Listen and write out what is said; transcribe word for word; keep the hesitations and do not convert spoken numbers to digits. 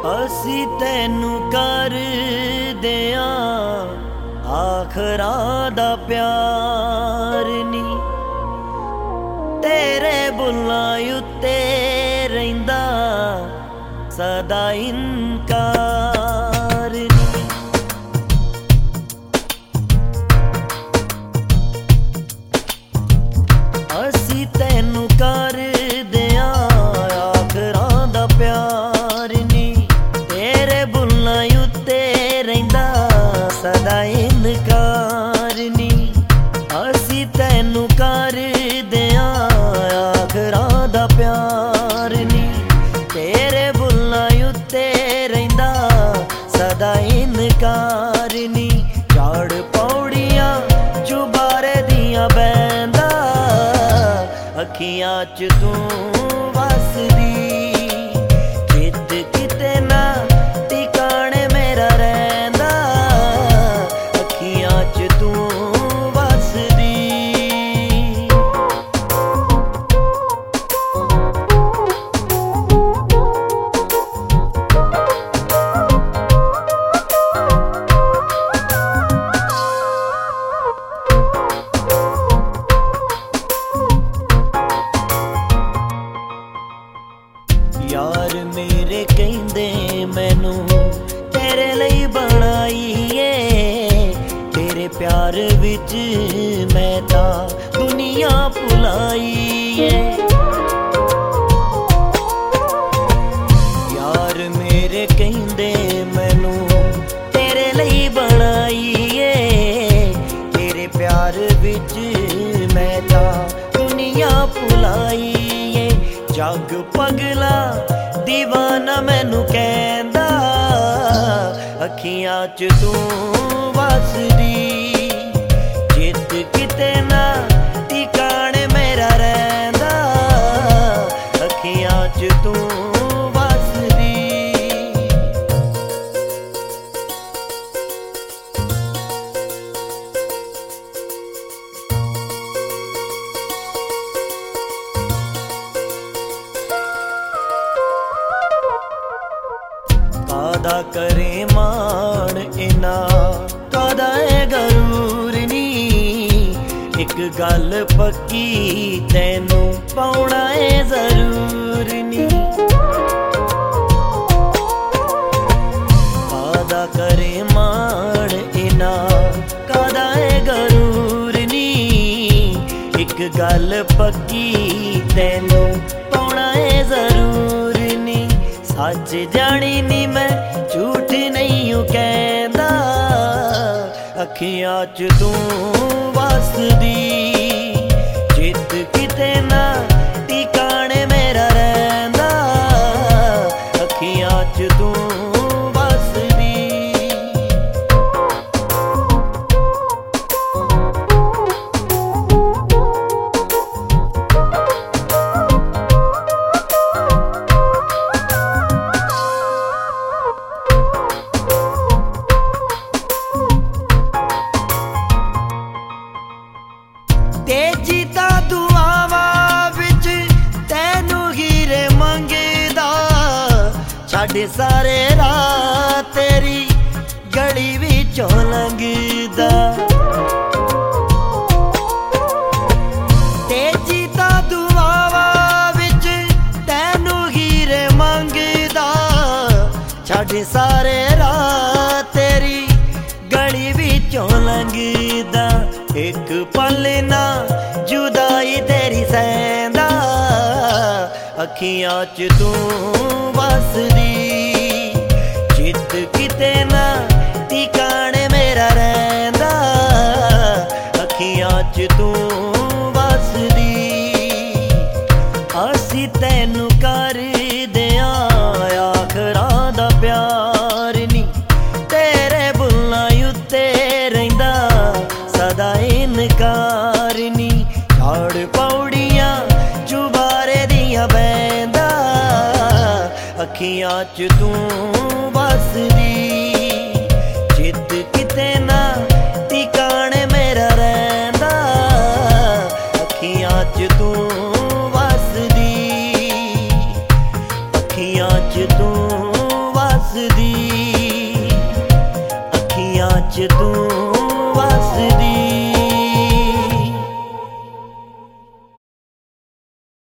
ਅਸੀਂ ਤੈਨੂੰ ਕਰਦੇ ਆਂ ਆਖਰਾਂ ਦਾ ਪਿਆਰ ਨੀ, ਤੇਰੇ ਬੁੱਲਾਂ ਉੱਤੇ ਰਹਿੰਦਾ ਸਦਾ ਇਨਕਾਰ ਨੀ। ਅਸੀਂ ਤੈਨੂੰ ਕਰਦੇ ਆਂ ਆਖਰਾਂ ਦਾ ਪਿਆਰ ਨੀ, ਤੇਰੇ ਬੁੱਲਾਂ ਉੱਤੇ ਰਹਿੰਦਾ ਸਦਾ ਇਨਕਾਰ ਨੀ। ਅਸੀਂ ਤੈਨੂੰ ਕਰਦੇ ਆਂ ਆਖਰਾਂ ਦਾ ਪਿਆਰ ਨੀ, ਤੇਰੇ ਬੁੱਲਾਂ ਉੱਤੇ ਰਹਿੰਦਾ ਸਦਾ ਇਨਕਾਰ ਨੀ। ਝਾੜ ਪੌੜੀਆਂ ਚੁਬਾਰੇ ਦੀਆਂ ਬਹਿੰਦਾ ਅੱਖੀਆਂ ਚ ਤੂੰ ਵਸਦੀ, ਚਿੱਤ ਕਿਤੇ ਨਾ ਟਿਕਾਣੇ ਮੇਰਾ ਰਹਿੰਦਾ ਅੱਖੀਆਂ ਚ ਤੂੰ ਵਸਦੀ। ਯਾਰ ਮੇਰੇ ਕਹਿੰਦੇ ਮੈਨੂੰ ਤੇਰੇ ਲਈ ਬਣਾਈ ਏ, ਤੇਰੇ ਪਿਆਰ ਵਿੱਚ ਮੈਂ ਤਾਂ ਦੁਨੀਆ ਭੁਲਾਈ ਏ। ਯਾਰ ਮੇਰੇ ਕਹਿੰਦੇ ਮੈਨੂੰ ਤੇਰੇ ਲਈ ਬਣਾਈ ਏ, ਤੇਰੇ ਪਿਆਰ ਵਿੱਚ ਮੈਂ ਤਾਂ ਦੁਨੀਆ ਭੁਲਾਈ ਏ। ਜੱਗ ਪਗਲਾ ਦੀਵਾਨਾ ਮੈਨੂੰ ਕਹਿੰਦਾ ਅੱਖੀਆਂ ਚ ਤੂੰ ਵਸਦੀ, ਚਿੱਤ ਕਿਤੇ ਨਾ ਟਿਕਾਣੇ ਮੇਰਾ ਰਹਿੰਦਾ ਅੱਖੀਆਂ ਚ ਤੂੰ ਵਸਦੀ। ਕਾਦਾ ਕਰੇ ਮਾਣ ਇਨਾ ਕਾਦਾ ਏ ਗਰੂਰ ਨੀ, ਇੱਕ ਗੱਲ ਪੱਕੀ ਤੈਨੂੰ ਪਾਉਣਾ ਏ ਜ਼ਰੂਰ ਨੀ। ਕਾਦਾ ਕਰੇ ਮਾਣ ਇਨਾ ਕਾਦਾ ਏ ਗਰੂਰ ਨੀ, ਇੱਕ ਗੱਲ ਪੱਕੀ ਤੈਨੂੰ ਪਾਉਣਾ ਏ ਜ਼ਰੂਰ ਨੀ। ਸੱਚ ਜਾਣੀ ਨੀ ਮੈਂ ਝੂਠ ਨਹੀਂ ਓ ਕਹਿੰਦਾ ਅੱਖੀਆਂ ਚ ਤੂੰ ਵਸਦੀ, ਚਿੱਤ ਕਿਤੇ ਨਾ ਟਿਕਾਣੇ ਮੇਰਾ ਰਹਿੰਦਾ ਅੱਖੀਆਂ ਚ ਤੂੰ ਵਸਦੀ। ਤੇਜੀ ਤਾਂ ਦੁਆਵਾਂ ਵਿੱਚ ਤੈਨੂੰ ਹੀਰੇ ਮੰਗਦਾ, ਛੱਡ ਸਾਰੇ ਰਾਹ ਤੇਰੀ ਗਲੀ ਵਿੱਚੋਂ ਲੰਘਦਾ। ਤੇਜੀ ਤਾਂ ਦੁਆਵਾਂ ਵਿੱਚ ਤੈਨੂੰ ਹੀਰੇ ਮੰਗਦਾ, ਛੱਡ ਸਾਰੇ ਰਾਹ ਤੇਰੀ ਗਲੀ ਵਿੱਚੋਂ ਲੰਘਦਾ। ਇੱਕ ਪਲ ਨਾ ਜੁਦਾਈ ਤੇਰੀ ਸਹਿੰਦਾ ਅੱਖੀਆਂ ਚ ਤੂੰ ਵਸਦੀ, ਚਿੱਤ ਕਿਤੇ ਨਾ ਟਿਕਾਣੇ ਮੇਰਾ ਰਹਿੰਦਾ ਅੱਖੀਆਂ ਚ ਤੂੰ ਵਸਦੀ। ਅਸੀਂ ਤੈਨੂੰ ਕਰਦੇ ਆਂ ਆਖਰਾਂ ਦਾ ਪਿਆਰ ਨੀ, ਤੇਰੇ ਬੁੱਲਾਂ ਉੱਤੇ ਰਹਿੰਦਾ ਸਦਾ ਇਨਕਾਰ ਨੀ। ਝਾੜ ਪੌੜੀਆਂ ਚੁਬਾਰੇ ਦੀਆਂ ਬਹਿੰਦਾ ਅੱਖੀਆਂ ਚ ਤੂੰ ਵਸਦੀ, ਚਿੱਤ ਕਿਤੇ ਨਾ ਟਿਕਾਣੇ ਮੇਰਾ ਰਹਿੰਦਾ ਅੱਖੀਆਂ ਚ ਤੂੰ ਵਸਦੀ। ਅੱਖੀਆਂ ਚ ਤੂੰ ਵਸ ਅੱਖੀਆਂ 'ਚ ਤੂੰ